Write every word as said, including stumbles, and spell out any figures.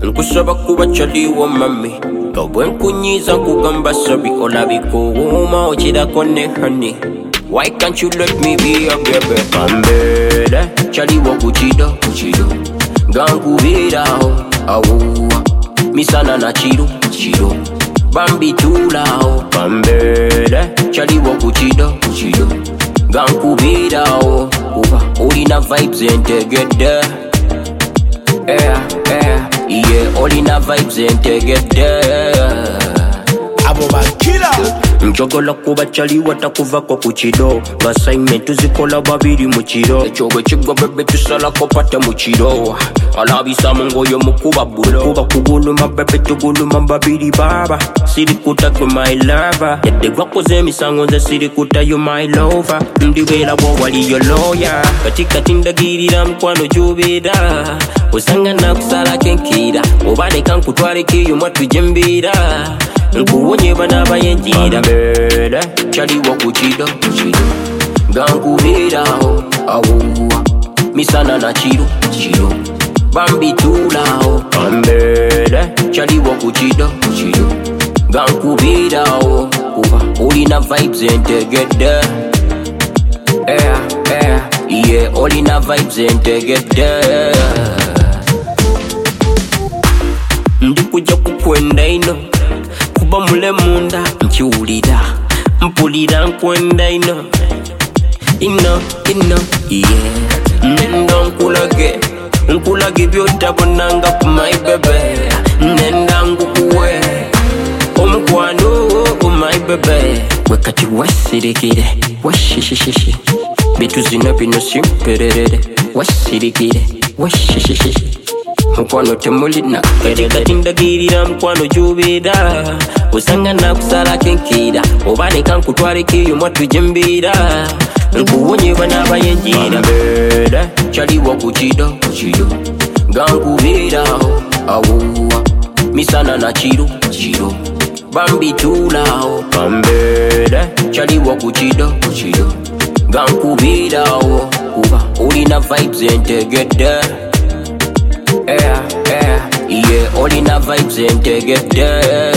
Nkusaba kuba chali wa mami Gabwe nkunyiza kugamba sabi Olabiko uma ochida kone honey. Why can't you let me be a baby? Bambele chali wa kuchido kuchido Gangu vida ho awuwa Misana na chido chido Bambi tula ho Bambele chali wa kuchido kuchido Gangu vida ho Uba Olina vibes integrate Yeah, yeah, yeah, all in a vibes integrate. Aboba killer. Njogola kuba chali watakuva kwa kuchido Assignment tuzikola babiri muchiro Echowe chigwa bebe tusala kopata muchiro Alabisa mungoyo mukuba bulo Kuba kuguluma bebe tuguluma babiri baba Siri kuta kwe my lover Yede wako zemi sangonza siri kuta you my lover Mdiwela wawali yo lawyer Katika tinda girira mkwano jubida Usanga na kusala kenkira Obane kankutware kiyo mwatu jembira Nkuwonye bana bayenjira Bambele chali wa kuchido kuchido Gangu vida ho awuwa Misana na chido chido Bambi tula ho Bambele chali wa kuchido kuchido Gangu vida ho Uba Olina vibes integrate Yeah, yeah, yeah Olina vibes integrate Ndikuja kukwenda ino Kuba mule munda mchiulida Mpulida nkwenda ino Ino, ino, yeah Nenda nkulage Nkulage byotabo nanga my baby Nenda ngukuwe Omkwano oh my baby Wekati wasirikire Washishishishi Bitu zina bino simperere Wasirikire Washishishishi Mkwano temulina Katika tinda girira mkwano jubida Usanga na kusala kenkira Obane kankutware kiyo mwatu jembira Nkuwonye bana bayenjira Bambele chali wa kuchido kuchido Gangu vida ho awuwa Misana na chido chido Bambi tula ho Bambele chali wa kuchido kuchido Gangu vida ho Uba Olina vibes integrate Yeah, yeah, yeah, all in a vibes integrate